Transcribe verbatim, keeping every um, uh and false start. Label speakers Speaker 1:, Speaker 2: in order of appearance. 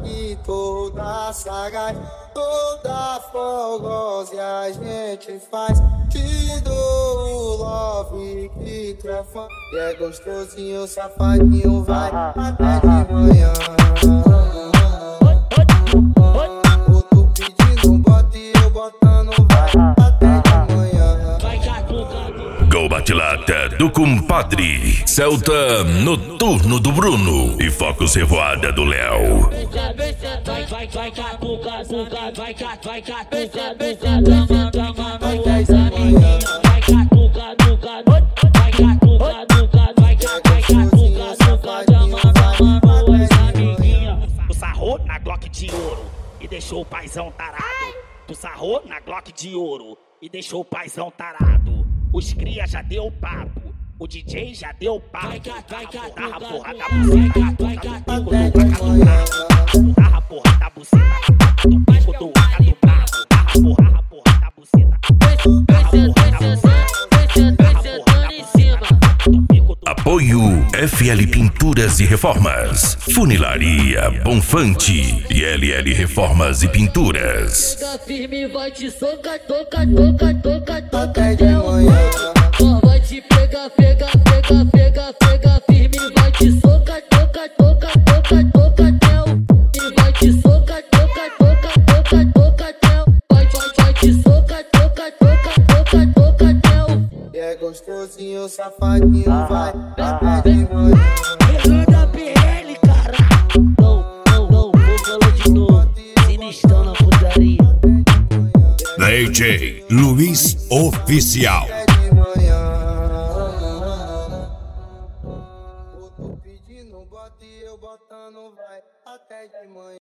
Speaker 1: aqui toda sagaz, toda fogosa e a gente faz. Te dou o love que tu é fã, e é gostosinho, safadinho, vai até de manhã. Outro pedindo bota e eu botando, vai até de manhã.
Speaker 2: Gol bate-lata do compadre, Celta noturno do Bruno e Focus Revoada do Léo.
Speaker 3: Vai, vai, vai, catuca, cuca, vai, vai, catuca, cuca, vai, vai, vai, catuca, cuca, vai, catuca, cuca, vai, catuca, cuca, chama, chama, as amiguinhas.
Speaker 4: Tu sarrou na Glock de ouro e deixou o paizão tarado. Tu sarrou na Glock de ouro e deixou o paizão tarado. Os cria já deu papo, o D J já deu papo. Tarra porra da buceta, vai catuca, tarra porra da buceta, do pico do vaca do brabo. Tarra porra, porra da buceta, tarra porra da buceta, tarra porra da buceta, do pico do.
Speaker 2: Apoio F L Pinturas e Reformas, Funilaria Bonfante e L L Reformas e Pinturas.
Speaker 3: Pega firme, vai te socar, toca, toca, toca, toca
Speaker 1: Até de
Speaker 3: até o
Speaker 1: manhã.
Speaker 3: ó, vai te pegar, pega, pega, pega, pega firme, vai te socar, toca, toca, toca, toca até o e vai te socar, toca, toca, toca, toca até o vai, vai, vai te socar, toca, toca, toca, toca até o
Speaker 1: E é gostosinho, safadinho, vai até de manhã.
Speaker 3: Resuda P L, cara. Não, não, não, vou falar de novo. Sinistrão na putaria.
Speaker 5: D J Luiz Oficial.
Speaker 1: Até de manhã. Outro pedindo bota e eu botando, vai até de manhã.